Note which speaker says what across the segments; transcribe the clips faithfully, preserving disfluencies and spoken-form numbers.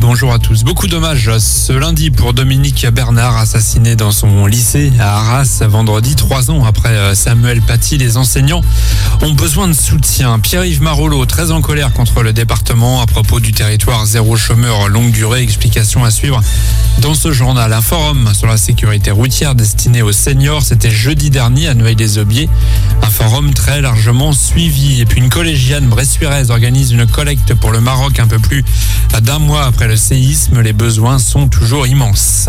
Speaker 1: bonjour à tous. Beaucoup d'hommages ce lundi pour Dominique Bernard, assassiné dans son lycée à Arras vendredi, trois ans après Samuel Paty. Les enseignants ont besoin de soutien. Pierre-Yves Marolleau, très en colère contre le département à propos du territoire zéro chômeur longue durée. Explication à suivre dans ce journal. Un forum sur la sécurité routière destiné aux seniors, c'était jeudi dernier à Noailles-les-Aubiers. Un forum très largement suivi. Et puis une collégienne bressuiraise organise une collecte pour le Maroc un peu plus d'un mois après le séisme. Les besoins sont toujours immenses.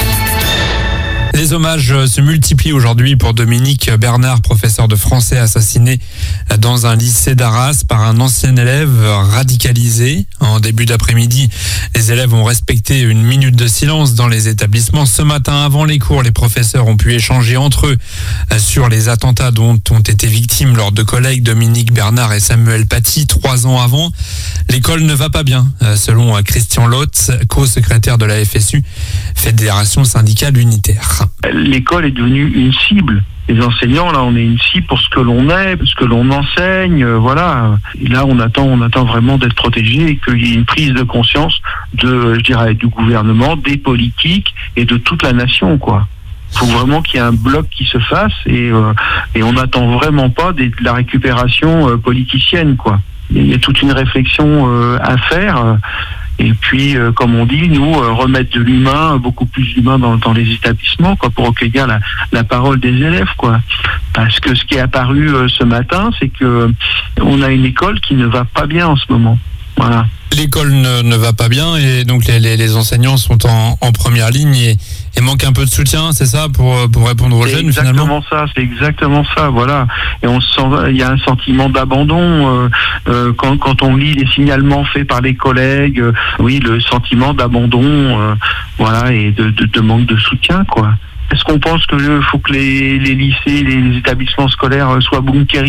Speaker 1: Les hommages se multiplient aujourd'hui pour Dominique Bernard, professeur de français assassiné dans un lycée d'Arras par un ancien élève radicalisé. En début d'après-midi, les élèves ont respecté une minute de silence dans les établissements. Ce matin, avant les cours, les professeurs ont pu échanger entre eux sur les attentats dont ont été victimes leurs deux collègues Dominique Bernard et Samuel Paty trois ans avant. L'école ne va pas bien, selon Christian Lotz, co-secrétaire de la F S U, Fédération syndicale unitaire.
Speaker 2: L'école est devenue une cible. Les enseignants, là, on est une cible pour ce que l'on est, ce que l'on enseigne, euh, voilà. Et là, on attend, on attend vraiment d'être protégé et qu'il y ait une prise de conscience de, je dirais, du gouvernement, des politiques et de toute la nation, quoi. Il faut vraiment qu'il y ait un bloc qui se fasse et, euh, et on n'attend vraiment pas de la récupération euh, politicienne, quoi. Il y a toute une réflexion euh, à faire. Et puis, euh, comme on dit, nous, euh, remettre de l'humain, beaucoup plus d'humain dans, dans les établissements, quoi, pour recueillir la, la parole des élèves, quoi. Parce que ce qui est apparu euh, ce matin, c'est que euh, on a une école qui ne va pas bien en ce moment. Voilà.
Speaker 1: L'école ne, ne va pas bien et donc les, les, les enseignants sont en, en première ligne et, et manquent un peu de soutien, c'est ça, pour, pour répondre aux jeunes finalement.
Speaker 2: C'est exactement ça, c'est exactement ça, voilà. Et on sent, il y a un sentiment d'abandon euh, euh, quand, quand on lit les signalements faits par les collègues. Euh, oui, le sentiment d'abandon, euh, voilà, et de, de, de manque de soutien, quoi. Est-ce qu'on pense qu'il faut que les, les lycées, les établissements scolaires soient bunkérisés ?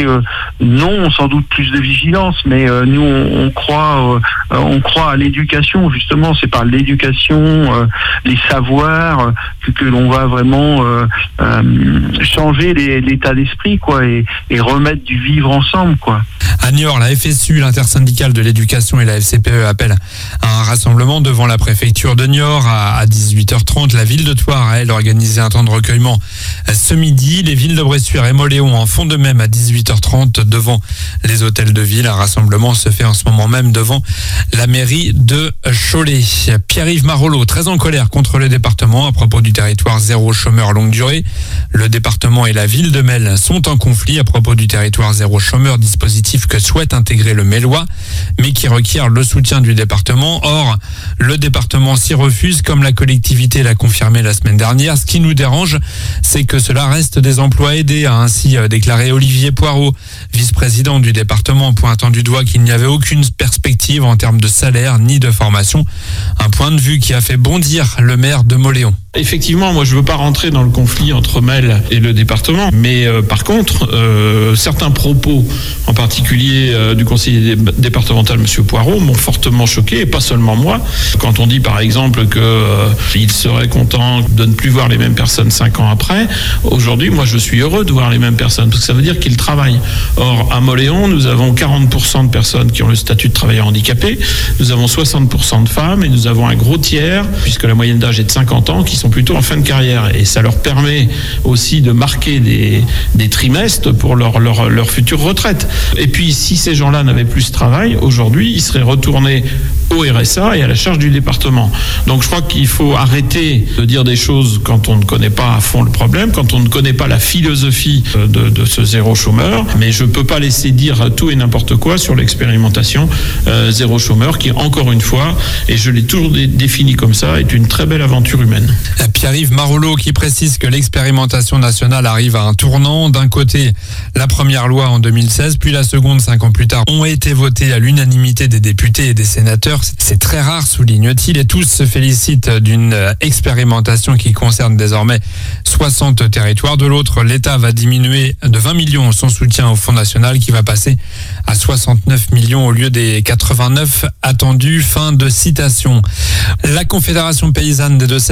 Speaker 2: euh, Non, sans doute plus de vigilance, mais euh, nous on, on croit, euh, on croit à l'éducation. Justement, c'est par l'éducation, euh, les savoirs euh, que, que l'on va vraiment euh, euh, changer les, l'état d'esprit, quoi, et, et remettre du vivre ensemble, quoi.
Speaker 1: À Niort, la F S U, l'intersyndicale de l'éducation et la F C P E appellent à un rassemblement devant la préfecture de Niort à dix-huit heures trente. La ville de Thouars, elle, organisé un temps de recueillement ce midi. Les villes de Bressuire et Mauléon en font de même à dix-huit heures trente devant les hôtels de ville. Un rassemblement se fait en ce moment même devant la mairie de Cholet. Pierre-Yves Marolleau, très en colère contre le département à propos du territoire zéro chômeur longue durée. Le département et la ville de Melle sont en conflit à propos du territoire zéro chômeur, dispositif que souhaite intégrer le Mellois, mais qui requiert le soutien du département. Or, le département s'y refuse, comme la collectivité l'a confirmé la semaine dernière. Ce qui nous dérange, c'est que cela reste des emplois aidés, a ainsi déclaré Olivier Poirot, vice-président du département, pointant du doigt qu'il n'y avait aucune perspective en termes de salaire ni de formation. Un point de vue qui a fait bondir le maire de Mauléon.
Speaker 3: Effectivement, moi je veux pas rentrer dans le conflit entre Melle et le département, mais euh, par contre, euh, certains propos, en particulier euh, du conseiller dé- départemental Monsieur Poirot, m'ont fortement choqué, et pas seulement moi. Quand on dit par exemple que euh, il serait content de ne plus voir les mêmes personnes cinq ans après, aujourd'hui, moi je suis heureux de voir les mêmes personnes, parce que ça veut dire qu'ils travaillent. Or, à Mauléon, nous avons quarante pour cent de personnes qui ont le statut de travailleur handicapé, nous avons soixante pour cent de femmes, et nous avons un gros tiers, puisque la moyenne d'âge est de cinquante ans, qui sont plutôt en fin de carrière, et ça leur permet aussi de marquer des, des trimestres pour leur, leur, leur future retraite. Et puis si ces gens-là n'avaient plus ce travail, aujourd'hui ils seraient retournés au R S A et à la charge du département. Donc je crois qu'il faut arrêter de dire des choses quand on ne connaît pas à fond le problème, quand on ne connaît pas la philosophie de, de ce zéro chômeur, mais je ne peux pas laisser dire tout et n'importe quoi sur l'expérimentation euh, zéro chômeur qui, encore une fois, et je l'ai toujours dé- défini comme ça, est une très belle aventure humaine.
Speaker 1: Pierre-Yves Marolleau qui précise que l'expérimentation nationale arrive à un tournant. D'un côté, la première loi en deux mille seize, puis la seconde cinq ans plus tard, ont été votées à l'unanimité des députés et des sénateurs. C'est très rare, souligne-t-il, et tous se félicitent d'une expérimentation qui concerne désormais soixante territoires. De l'autre, l'État va diminuer de vingt millions son soutien au Fonds national qui va passer à soixante-neuf millions au lieu des quatre-vingt-neuf attendus. Fin de citation. La Confédération paysanne des Deux-Sèvres s'associe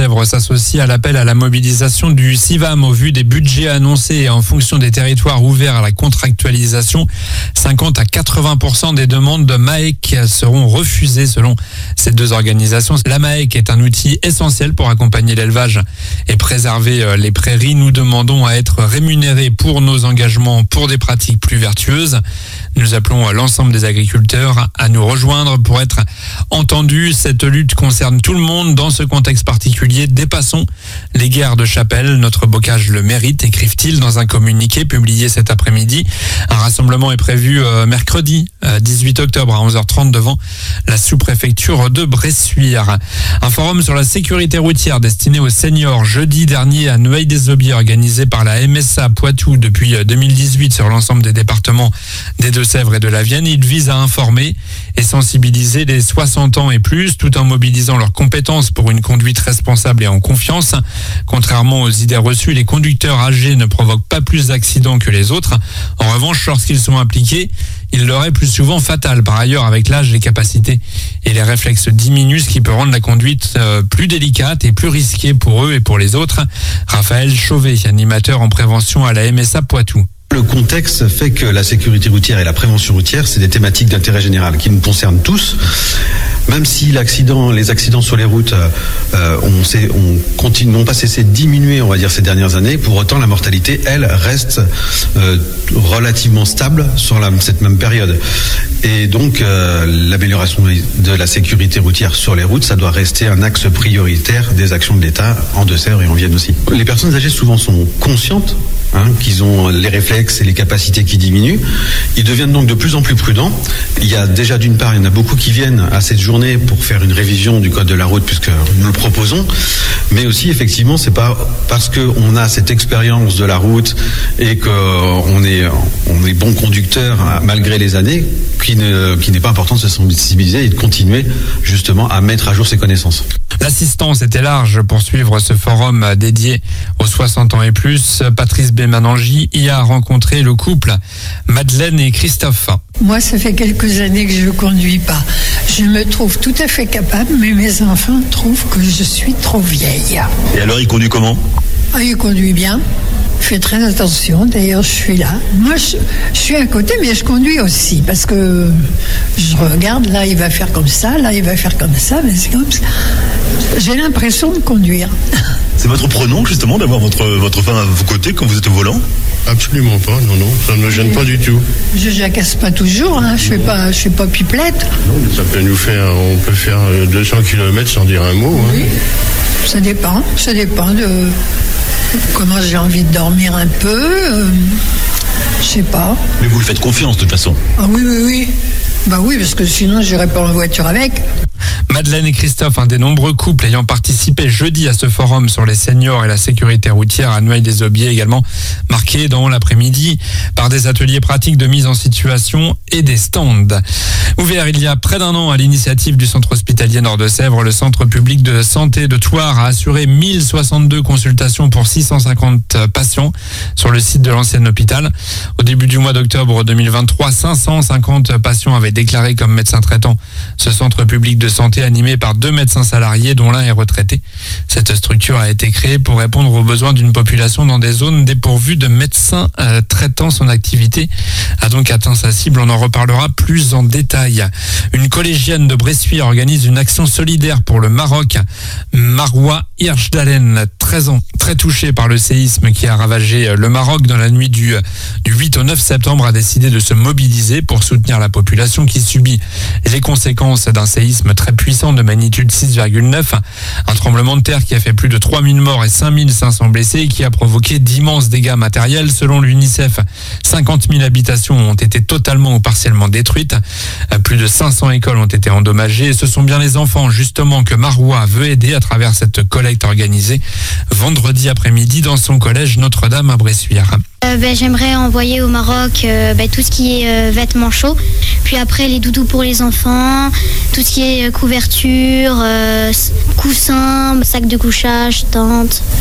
Speaker 1: pense aussi à l'appel à la mobilisation du CIVAM au vu des budgets annoncés et en fonction des territoires ouverts à la contractualisation. cinquante à quatre-vingts pour cent des demandes de M A E C seront refusées selon ces deux organisations. La M A E C est un outil essentiel pour accompagner l'élevage et préserver les prairies. Nous demandons à être rémunérés pour nos engagements pour des pratiques plus vertueuses. Nous appelons l'ensemble des agriculteurs à nous rejoindre pour être entendus. Cette lutte concerne tout le monde. Dans ce contexte particulier, dépassons les guerres de chapelle. Notre bocage le mérite, écrivent-ils dans un communiqué publié cet après-midi. Un rassemblement est prévu mercredi dix-huit octobre à onze heures trente devant la sous-préfecture de Bressuire. Un forum sur la sécurité routière destiné aux seniors jeudi dernier à Noailles-des-Aubiers, organisé par la M S A Poitou depuis deux mille dix-huit sur l'ensemble des départements des Deux-Sèvres et de la Vienne. Il vise à informer et sensibiliser les soixante ans et plus tout en mobilisant leurs compétences pour une conduite responsable et en confiance. Contrairement aux idées reçues, les conducteurs âgés ne provoquent pas plus d'accidents que les autres. En revanche, lorsqu'ils sont impliqués, il leur est plus souvent fatal. Par ailleurs, avec l'âge, les capacités et les réflexes diminuent, ce qui peut rendre la conduite euh, plus délicate et plus risquée pour eux et pour les autres. Raphaël Chauvet, animateur en prévention à la M S A Poitou.
Speaker 4: Le contexte fait que la sécurité routière et la prévention routière, c'est des thématiques d'intérêt général qui nous concernent tous. Même si l'accident, les accidents sur les routes euh, ont, ont, continue, n'ont pas cessé de diminuer, on va dire, ces dernières années, pour autant la mortalité, elle, reste euh, relativement stable sur la, cette même période. Et donc, euh, l'amélioration de la sécurité routière sur les routes, ça doit rester un axe prioritaire des actions de l'État en Deux-Sèvres et en Vienne aussi. Les personnes âgées souvent sont conscientes Hein, qu'ils ont les réflexes et les capacités qui diminuent. Ils deviennent donc de plus en plus prudents. Il y a déjà d'une part, il y en a beaucoup qui viennent à cette journée pour faire une révision du code de la route puisque nous le proposons, mais aussi effectivement c'est pas parce qu'on a cette expérience de la route et qu'on est, on est bon conducteur malgré les années qu'il ne, qu'il n'est pas important de se sensibiliser et de continuer justement à mettre à jour ses connaissances.
Speaker 1: L'assistance était large pour suivre ce forum dédié aux soixante ans et plus. Patrice Bémanangi y a rencontré le couple Madeleine et Christophe.
Speaker 5: Moi, ça fait quelques années que je ne conduis pas. Je me trouve tout à fait capable, mais mes enfants trouvent que je suis trop vieille.
Speaker 6: Et alors, il conduit comment ?
Speaker 5: Ah, il conduit bien. Je fais très attention, d'ailleurs je suis là. Moi je, je suis à côté mais je conduis aussi parce que je regarde, là il va faire comme ça, là il va faire comme ça, mais c'est comme ça. J'ai l'impression de conduire.
Speaker 6: C'est votre pronom justement d'avoir votre, votre femme à vos côtés quand vous êtes au volant ?
Speaker 7: Absolument pas, non, non, ça ne me gêne pas du tout.
Speaker 5: Je jacasse pas toujours, hein, je ne suis pas, je suis pas pipelette.
Speaker 7: Non, mais ça peut nous faire, on peut faire deux cents kilomètres sans dire un mot.
Speaker 5: Oui,
Speaker 7: hein.
Speaker 5: Ça dépend, ça dépend de comment j'ai envie de dormir un peu, euh, je sais pas.
Speaker 6: Mais vous lui faites confiance de toute façon ?
Speaker 5: Ah oui, oui, oui. Bah oui, parce que sinon je n'irais pas en voiture avec.
Speaker 1: Madeleine et Christophe, un des nombreux couples ayant participé jeudi à ce forum sur les seniors et la sécurité routière à Noailles-des-Aubiers, également marqué dans l'après-midi par des ateliers pratiques de mise en situation et des stands. Ouvert il y a près d'un an à l'initiative du centre hospitalier Nord-de-Sèvres, le centre public de santé de Thouars a assuré mille soixante-deux consultations pour six cent cinquante patients sur le site de l'ancien hôpital. Au début du mois d'octobre deux mille vingt-trois, cinq cent cinquante patients avaient déclaré comme médecin traitant ce centre public de santé animé par deux médecins salariés dont l'un est retraité. Cette structure a été créée pour répondre aux besoins d'une population dans des zones dépourvues de médecins euh, traitant. Son activité a donc atteint sa cible. On en reparlera plus en détail. Une collégienne de Bressuire organise une action solidaire pour le Maroc. Maroua Hirschdalen, treize ans, très touchée par le séisme qui a ravagé le Maroc dans la nuit du, du huit au neuf septembre, a décidé de se mobiliser pour soutenir la population qui subit les conséquences d'un séisme très puissant de magnitude six virgule neuf. Un tremblement de terre qui a fait plus de trois mille morts et cinq mille cinq cents blessés et qui a provoqué d'immenses dégâts matériels. Selon l'UNICEF, cinquante mille habitations ont été totalement ou partiellement détruites. Plus de cinq cents écoles ont été endommagées. Et ce sont bien les enfants, justement, que Maroua veut aider à travers cette collecte organisée vendredi après-midi dans son collège Notre-Dame à Bressuire.
Speaker 8: Euh, ben, j'aimerais envoyer au Maroc euh, ben, tout ce qui est euh, vêtements chauds, puis après les doudous pour les enfants, tout ce qui est euh, couverture, euh, coussins, sacs de couchage, tentes.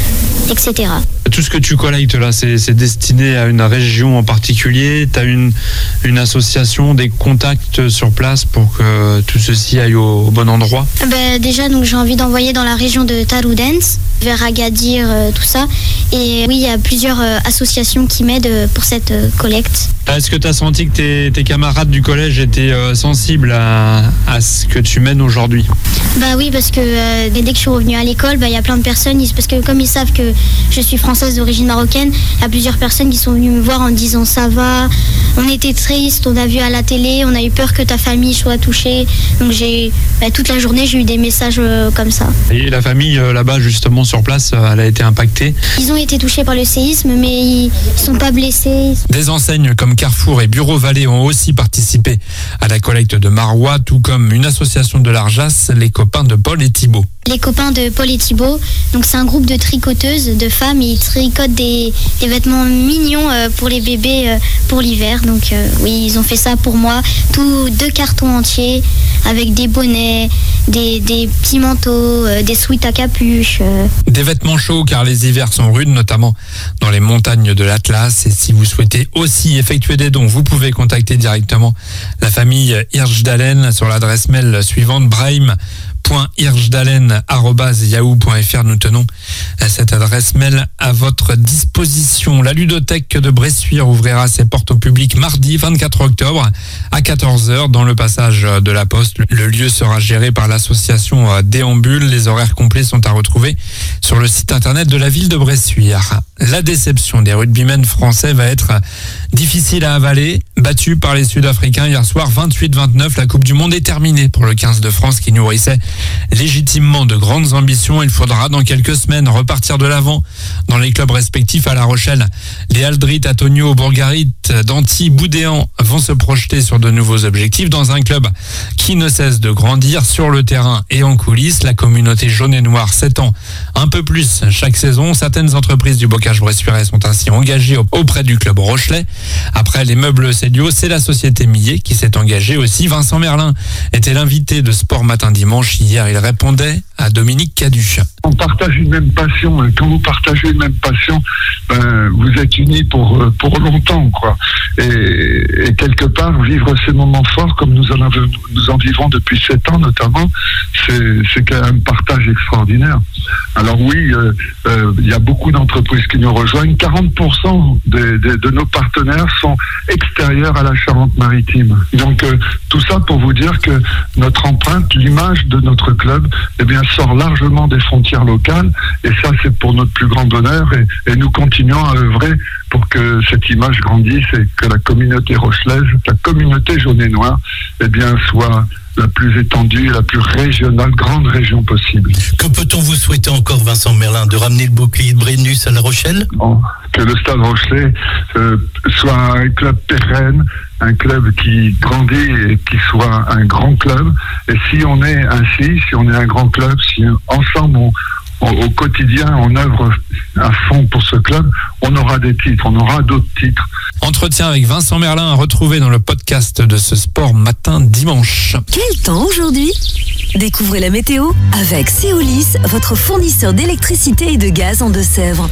Speaker 8: et cetera.
Speaker 1: Tout ce que tu collectes là, c'est, c'est destiné à une région en particulier. Tu as une, une association, des contacts sur place pour que tout ceci aille au, au bon endroit?
Speaker 8: Ben, déjà, donc, j'ai envie d'envoyer dans la région de Taroudens, vers Agadir, euh, tout ça. Et oui, il y a plusieurs euh, associations qui m'aident euh, pour cette euh, collecte.
Speaker 1: Est-ce que tu as senti que tes, tes camarades du collège étaient euh, sensibles à, à ce que tu mènes aujourd'hui?
Speaker 8: Bah oui, parce que euh, dès que je suis revenue à l'école, bah, il y a plein de personnes, ils, parce que comme ils savent que je suis française d'origine marocaine, il y a plusieurs personnes qui sont venues me voir en disant ça va, on était tristes, on a vu à la télé, on a eu peur que ta famille soit touchée. Donc j'ai, bah, toute la journée, j'ai eu des messages euh, comme ça.
Speaker 1: Et la famille euh, là-bas, justement sur place, euh, elle a été impactée?
Speaker 8: Ils ont été touchés par le séisme, mais ils ne sont pas blessés.
Speaker 1: Des enseignes comme Carrefour et Bureau Vallée ont aussi participé à la collecte de Marois, tout comme une association de l'Arjas, les copains de Paul et Thibaut.
Speaker 8: Les copains de Paul et Thibaut, donc c'est un groupe de tricoteuses, de femmes, et ils tricotent des, des vêtements mignons euh, pour les bébés euh, pour l'hiver. Donc euh, oui, ils ont fait ça pour moi, tout deux cartons entiers avec des bonnets, des, des petits manteaux, euh, des sweats à capuche. Euh.
Speaker 1: Des vêtements chauds car les hivers sont rudes, notamment dans les montagnes de l'Atlas. Et si vous souhaitez aussi effectuer des dons, vous pouvez contacter directement la famille Hirschdalen sur l'adresse mail suivante, brahim point hirschdalen arobase yahoo point f r. Nous tenons cette adresse mail à votre disposition. La ludothèque de Bressuire ouvrira ses portes au public mardi vingt-quatre octobre à quatorze heures dans le passage de la Poste. Le lieu sera géré par l'association Déambule. Les horaires complets sont à retrouver sur le site internet de la ville de Bressuire. La déception des rugbymen français va être difficile à avaler. Battu par les Sud-Africains hier soir vingt-huit vingt-neuf, la Coupe du Monde est terminée pour le quinze de France qui nourrissait légitimement de grandes ambitions. Il faudra dans quelques semaines repartir de l'avant dans les clubs respectifs. À La Rochelle, les Aldrit, Antonio, Bourgarit, Danty, Boudéan vont se projeter sur de nouveaux objectifs dans un club qui ne cesse de grandir sur le terrain et en coulisses. La communauté jaune et noire s'étend un peu plus chaque saison. Certaines entreprises du bocage bressuirais sont ainsi engagées auprès du club rochelais. Après les meubles Célio, c'est la société Millet qui s'est engagée aussi. Vincent Merlin était l'invité de Sport Matin Dimanche. Hier, il répondait à Dominique Cadu.
Speaker 9: On partage une même passion. Quand vous partagez une même passion, ben, vous êtes unis pour, pour longtemps, quoi. Et, et quelque part, vivre ces moments forts, comme nous en, avons, nous en vivons depuis sept ans notamment, c'est, c'est quand même un partage extraordinaire. Alors oui, il euh, euh, y a beaucoup d'entreprises qui nous rejoignent. quarante pour cent de, de, de nos partenaires sont extérieurs à la Charente-Maritime. Donc euh, tout ça pour vous dire que notre empreinte, l'image de notre club, eh bien, sort largement des frontières locales. Et ça, c'est pour notre plus grand bonheur. Et, et nous continuons à œuvrer pour que cette image grandisse et que la communauté rochelaise, la communauté jaune et noire, eh bien, soit la plus étendue et la plus régionale, grande région possible.
Speaker 6: Que peut-on vous souhaiter encore, Vincent Merlin, de ramener le bouclier de Brennus à La Rochelle?
Speaker 9: Bon, que le Stade Rochelais euh, soit un club pérenne, un club qui grandit et qui soit un grand club. Et si on est ainsi, si on est un grand club, si ensemble on au quotidien, on œuvre à fond pour ce club, on aura des titres, on aura d'autres titres.
Speaker 1: Entretien avec Vincent Merlin à retrouver dans le podcast de ce Sport Matin Dimanche.
Speaker 10: Quel temps aujourd'hui? Découvrez la météo avec Céolis, votre fournisseur d'électricité et de gaz en Deux-Sèvres.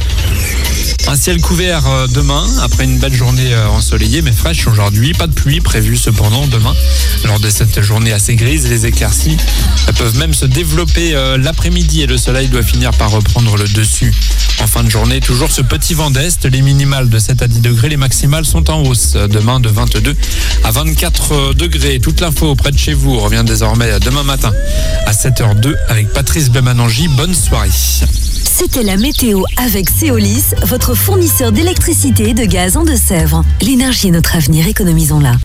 Speaker 1: Un ciel couvert demain, après une belle journée ensoleillée mais fraîche aujourd'hui. Pas de pluie prévue cependant demain. Lors de cette journée assez grise, les éclaircies peuvent même se développer l'après-midi et le soleil doit finir par reprendre le dessus. En fin de journée, toujours ce petit vent d'est. Les minimales de sept à dix degrés, les maximales sont en hausse. Demain de vingt-deux à vingt-quatre degrés. Toute l'info auprès de chez vous revient désormais demain matin à sept heures deux avec Patrice Bemanangi. Bonne soirée.
Speaker 10: C'était la météo avec Céolis, votre fournisseur d'électricité et de gaz en Deux-Sèvres. L'énergie est notre avenir, économisons-la.